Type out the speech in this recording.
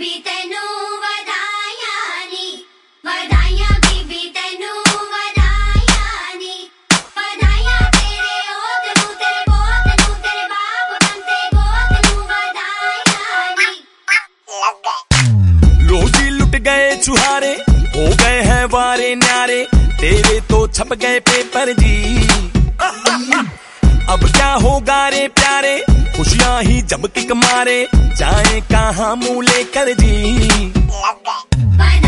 बीबी तेनू वधाइयां नी, वधाइयां बीबी तेनू वधाइयां नी, वधाइयां तेरे ओत नू, तेरे पोत नू, तेरे बाप बनते गोत नू वधाइयां नी। रोजी लुट गए चुहारे, हो गए हैं वारे न्यारे, तेरे तो छप गए पेपर जी। अब क्या होगा रे प्यारे, खुशियां ही जब किक मारे, जाए कहाँ मुंह लेकर जी।